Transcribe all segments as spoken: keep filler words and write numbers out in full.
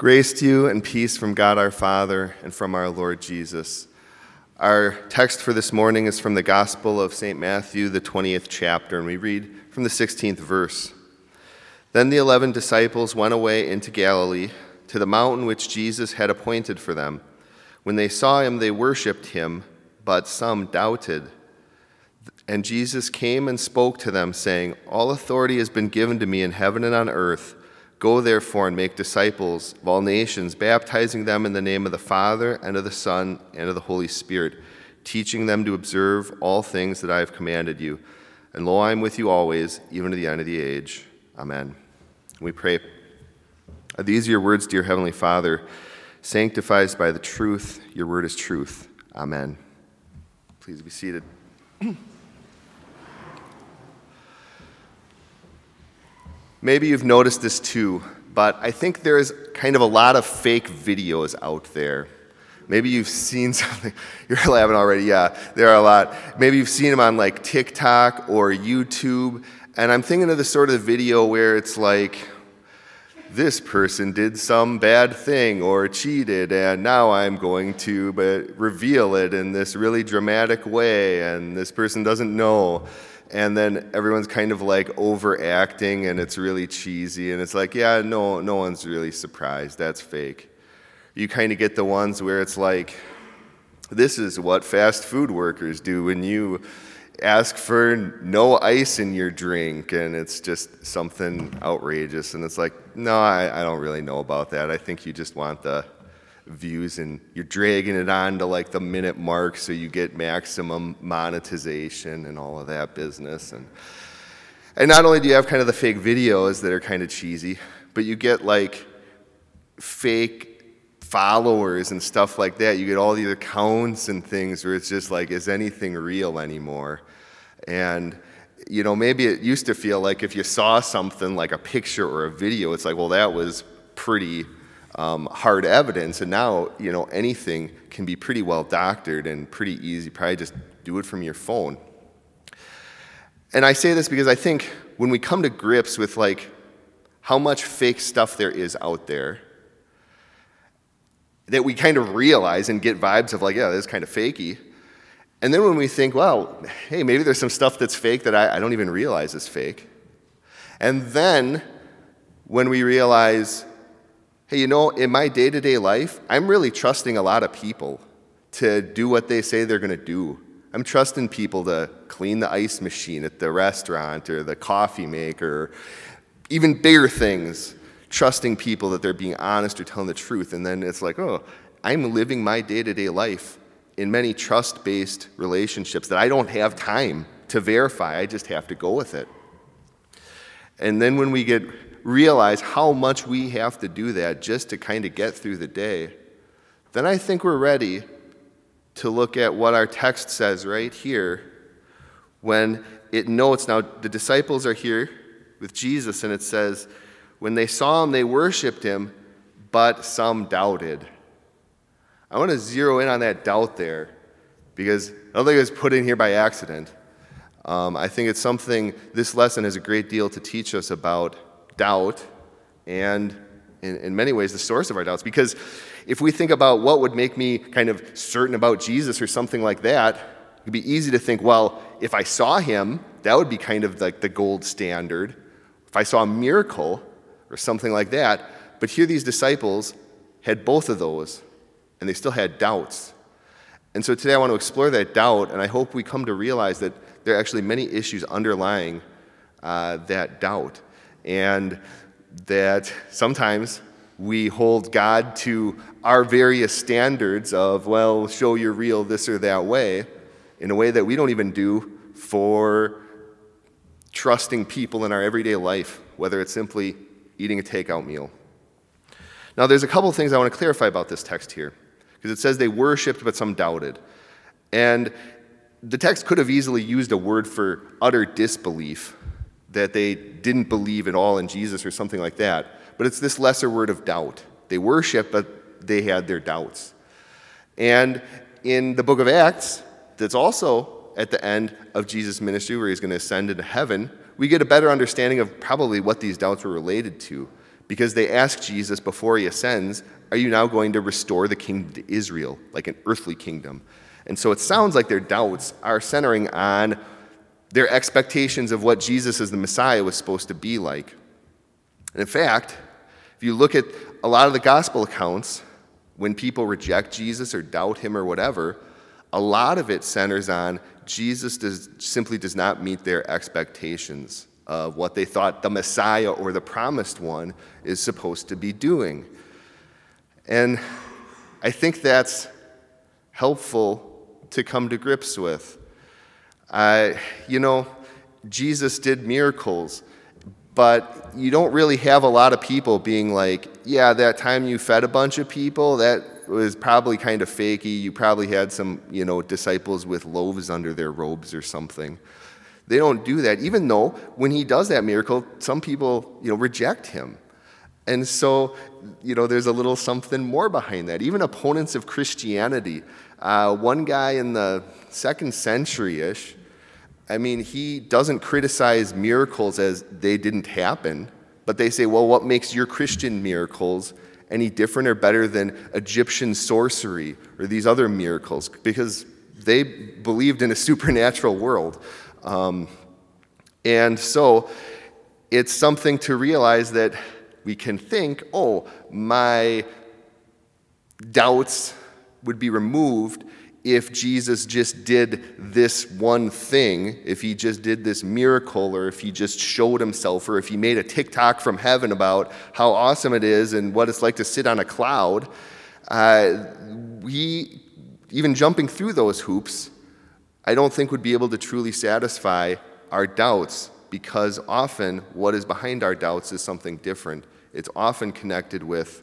Grace to you and peace from God our Father and from our Lord Jesus. Our text for this morning is from the Gospel of Saint Matthew, the twentieth chapter, and we read from the sixteenth verse. Then the eleven disciples went away into Galilee, to the mountain which Jesus had appointed for them. When they saw him, they worshipped him, but some doubted. And Jesus came and spoke to them, saying, "All authority has been given to me in heaven and on earth. Go therefore and make disciples of all nations, baptizing them in the name of the Father and of the Son and of the Holy Spirit, teaching them to observe all things that I have commanded you. And lo, I am with you always, even to the end of the age." Amen. We pray. Are these your words, dear Heavenly Father? Sanctify us by the truth. Your word is truth. Amen. Please be seated. Maybe you've noticed this too, but I think there's kind of a lot of fake videos out there. Maybe you've seen something. You're laughing already. Yeah, there are a lot. Maybe you've seen them on like TikTok or YouTube. And I'm thinking of the sort of video where it's like, this person did some bad thing or cheated, and now I'm going to but reveal it in this really dramatic way, and this person doesn't know. And then everyone's kind of like overacting, and it's really cheesy, and it's like, yeah, no, no one's really surprised. That's fake. You kind of get the ones where it's like, this is what fast food workers do when you ask for no ice in your drink, and it's just something outrageous. And it's like, no, I, I don't really know about that. I think you just want the views, and you're dragging it on to like the minute mark so you get maximum monetization and all of that business. And and not only do you have kind of the fake videos that are kind of cheesy, but you get like fake followers and stuff like that. You get all these accounts and things where it's just like, is anything real anymore? And you know, maybe it used to feel like if you saw something like a picture or a video, it's like, well, that was pretty Um, hard evidence, and now, you know, anything can be pretty well doctored and pretty easy. Probably just do it from your phone. And I say this because I think when we come to grips with like how much fake stuff there is out there, that we kind of realize and get vibes of like, yeah, this is kind of fakey. And then when we think, well, hey, maybe there's some stuff that's fake that I, I don't even realize is fake. And then when we realize, hey, you know, in my day-to-day life, I'm really trusting a lot of people to do what they say they're going to do. I'm trusting people to clean the ice machine at the restaurant or the coffee maker, even bigger things, trusting people that they're being honest or telling the truth. And then it's like, oh, I'm living my day-to-day life in many trust-based relationships that I don't have time to verify. I just have to go with it. And then when we get realize how much we have to do that just to kind of get through the day, then I think we're ready to look at what our text says right here when it notes, now the disciples are here with Jesus, and it says, when they saw him, they worshiped him, but some doubted. I want to zero in on that doubt there, because I don't think it was put in here by accident. Um, I think it's something, this lesson has a great deal to teach us about doubt, and in, in many ways the source of our doubts. Because if we think about what would make me kind of certain about Jesus or something like that, it would be easy to think, well, if I saw him, that would be kind of like the gold standard. If I saw a miracle or something like that. But here these disciples had both of those, and they still had doubts. And so today I want to explore that doubt, and I hope we come to realize that there are actually many issues underlying uh, that doubt. And that sometimes we hold God to our various standards of, well, show you're real this or that way, in a way that we don't even do for trusting people in our everyday life, whether it's simply eating a takeout meal. Now, there's a couple of things I want to clarify about this text here, because it says they worshipped, but some doubted. And the text could have easily used a word for utter disbelief, that they didn't believe at all in Jesus or something like that. But it's this lesser word of doubt. They worship, but they had their doubts. And in the book of Acts, that's also at the end of Jesus' ministry where he's going to ascend into heaven, we get a better understanding of probably what these doubts were related to. because they ask Jesus before he ascends, are you now going to restore the kingdom to Israel, like an earthly kingdom? And so it sounds like their doubts are centering on their expectations of what Jesus as the Messiah was supposed to be like. And in fact, if you look at a lot of the gospel accounts, when people reject Jesus or doubt him or whatever, a lot of it centers on Jesus does, simply does not meet their expectations of what they thought the Messiah or the promised one is supposed to be doing. And I think that's helpful to come to grips with. Uh, you know, Jesus did miracles, but you don't really have a lot of people being like, yeah, that time you fed a bunch of people, that was probably kind of fakey. You probably had some, you know, disciples with loaves under their robes or something. They don't do that, even though when he does that miracle, some people, you know, reject him. And so, you know, there's a little something more behind that. Even opponents of Christianity, uh, one guy in the second century-ish, I mean, he doesn't criticize miracles as they didn't happen, but they say, well, what makes your Christian miracles any different or better than Egyptian sorcery or these other miracles? Because they believed in a supernatural world. Um, and so it's something to realize that we can think, oh, my doubts would be removed if Jesus just did this one thing, if he just did this miracle, or if he just showed himself, or if he made a TikTok from heaven about how awesome it is and what it's like to sit on a cloud. Uh, we, even jumping through those hoops, I don't think would be able to truly satisfy our doubts, because often what is behind our doubts is something different. It's often connected with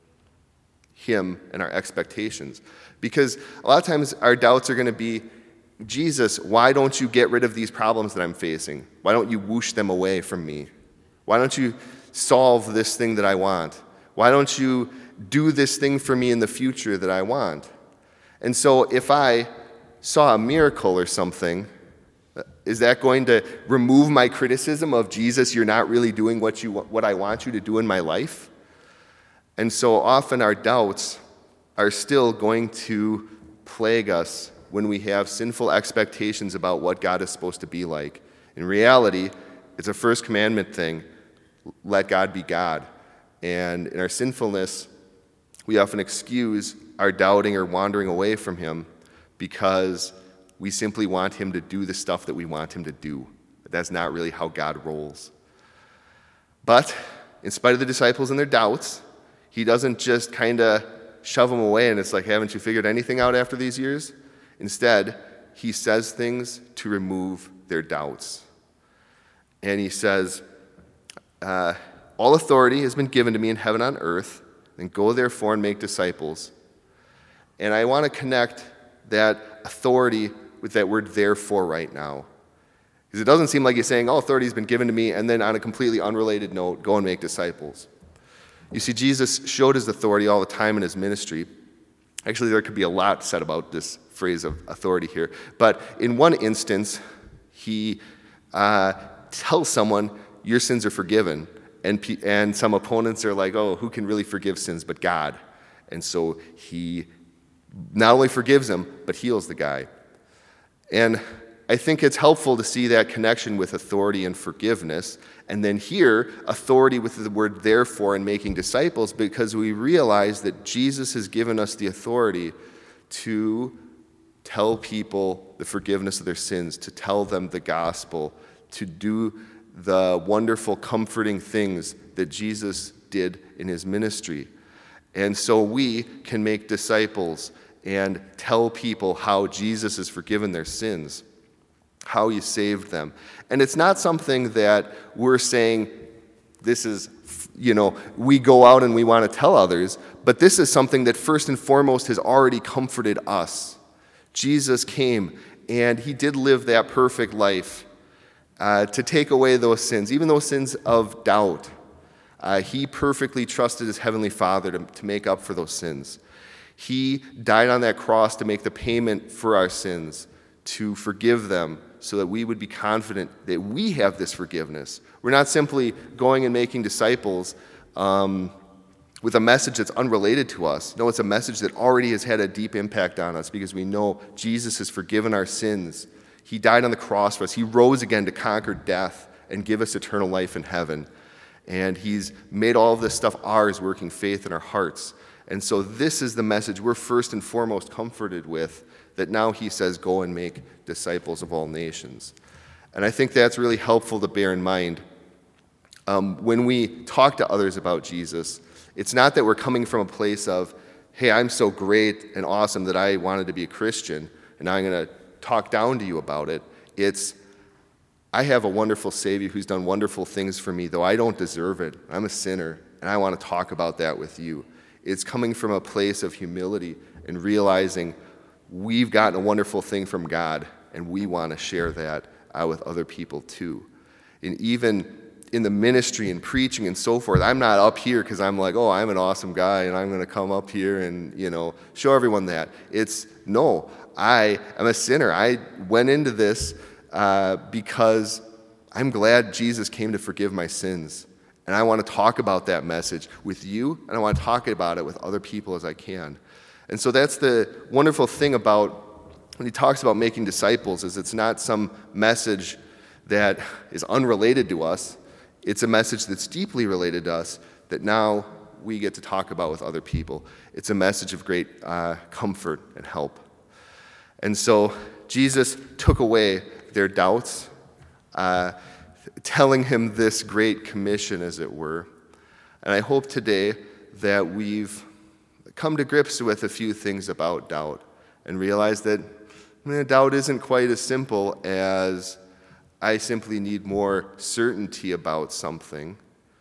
him and our expectations. Because a lot of times our doubts are going to be, Jesus, why don't you get rid of these problems that I'm facing? Why don't you whoosh them away from me? Why don't you solve this thing that I want? Why don't you do this thing for me in the future that I want? And so if I saw a miracle or something, is that going to remove my criticism of Jesus, you're not really doing what you what I want you to do in my life? And so often our doubts are still going to plague us when we have sinful expectations about what God is supposed to be like. In reality, it's a first commandment thing. Let God be God. And in our sinfulness, we often excuse our doubting or wandering away from him because we simply want him to do the stuff that we want him to do. But that's not really how God rolls. But in spite of the disciples and their doubts, he doesn't just kind of shove them away and it's like, haven't you figured anything out after these years? Instead, he says things to remove their doubts. And he says, uh, all authority has been given to me in heaven and on earth, and go therefore and make disciples. And I want to connect that authority with that word therefore right now. Because it doesn't seem like he's saying, all authority has been given to me, and then on a completely unrelated note, go and make disciples. You see, Jesus showed his authority all the time in his ministry. Actually, there could be a lot said about this phrase of authority here. But in one instance, he uh, tells someone, your sins are forgiven. And, pe- and some opponents are like, oh, who can really forgive sins but God? And so he not only forgives him, but heals the guy. And I think it's helpful to see that connection with authority and forgiveness, and then here, authority with the word therefore in making disciples, because we realize that Jesus has given us the authority to tell people the forgiveness of their sins, to tell them the gospel, to do the wonderful, comforting things that Jesus did in his ministry. And so we can make disciples and tell people how Jesus has forgiven their sins, how he saved them. And it's not something that we're saying, this is, you know, we go out and we want to tell others, but this is something that first and foremost has already comforted us. Jesus came and he did live that perfect life uh, to take away those sins, even those sins of doubt. Uh, he perfectly trusted his heavenly Father to, to make up for those sins. He died on that cross to make the payment for our sins, to forgive them, so that we would be confident that we have this forgiveness. We're not simply going and making disciples um, with a message that's unrelated to us. No, it's a message that already has had a deep impact on us because we know Jesus has forgiven our sins. He died on the cross for us. He rose again to conquer death and give us eternal life in heaven. And he's made all of this stuff ours, working faith in our hearts. And so this is the message we're first and foremost comforted with, that now he says, go and make disciples of all nations. And I think that's really helpful to bear in mind. Um, when we talk to others about Jesus, it's not that we're coming from a place of, hey, I'm so great and awesome that I wanted to be a Christian, and now I'm going to talk down to you about it. It's, I have a wonderful Savior who's done wonderful things for me, though I don't deserve it. I'm a sinner, and I want to talk about that with you. It's coming from a place of humility and realizing we've gotten a wonderful thing from God, and we want to share that uh, with other people too. And even in the ministry and preaching and so forth, I'm not up here because I'm like, oh, I'm an awesome guy and I'm going to come up here and, you know, show everyone that. It's, no, I am a sinner. I went into this uh, because I'm glad Jesus came to forgive my sins. And I want to talk about that message with you, and I want to talk about it with other people as I can. And so that's the wonderful thing about when he talks about making disciples, is it's not some message that is unrelated to us. It's a message that's deeply related to us that now we get to talk about with other people. It's a message of great uh, comfort and help. And so Jesus took away their doubts, uh, telling him this great commission, as it were. And I hope today that we've come to grips with a few things about doubt and realize that eh, doubt isn't quite as simple as I simply need more certainty about something.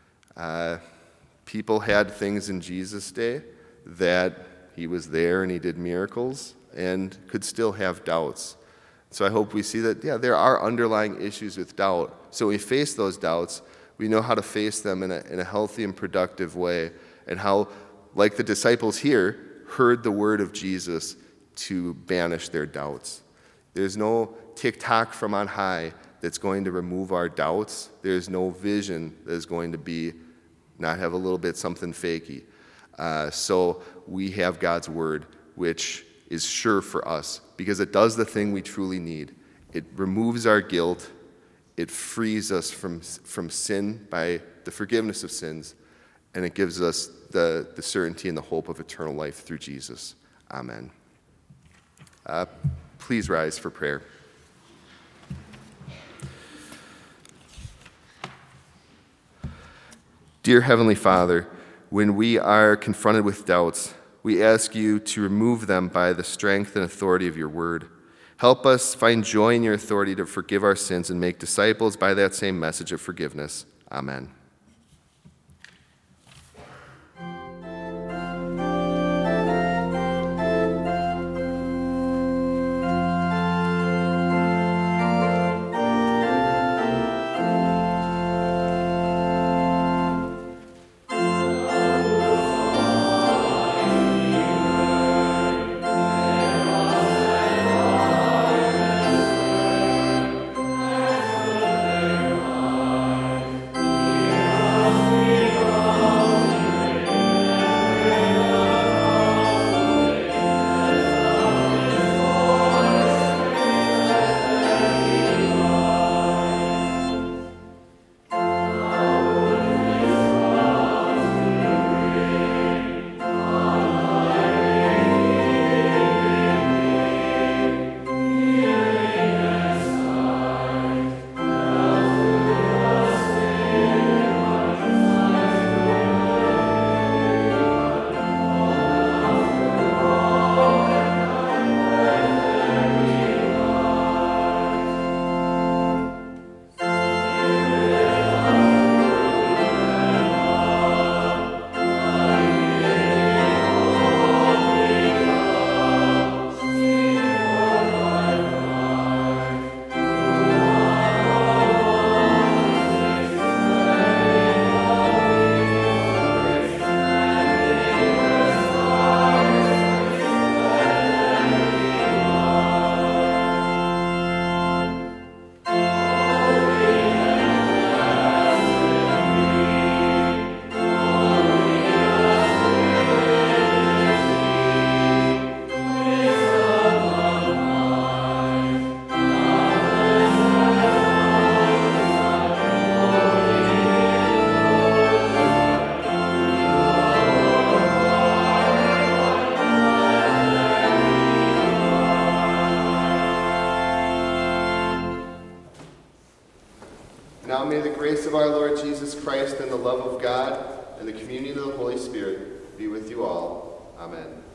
Uh, people had things in Jesus' day that he was there and he did miracles and could still have doubts. So I hope we see that, yeah, there are underlying issues with doubt. So when we face those doubts, we know how to face them in a, in a healthy and productive way, and how, like the disciples here, heard the word of Jesus to banish their doubts. There's no tick-tock from on high that's going to remove our doubts. There's no vision that is going to be, not have a little bit something fakey. Uh, so we have God's word, which is sure for us, because it does the thing we truly need. It removes our guilt. It frees us from, from sin by the forgiveness of sins, and it gives us the, the certainty and the hope of eternal life through Jesus. Amen. Uh, please rise for prayer. Dear Heavenly Father, when we are confronted with doubts, we ask you to remove them by the strength and authority of your word. Help us find joy in your authority to forgive our sins and make disciples by that same message of forgiveness. Amen. Now may the grace of our Lord Jesus Christ and the love of God and the communion of the Holy Spirit be with you all. Amen.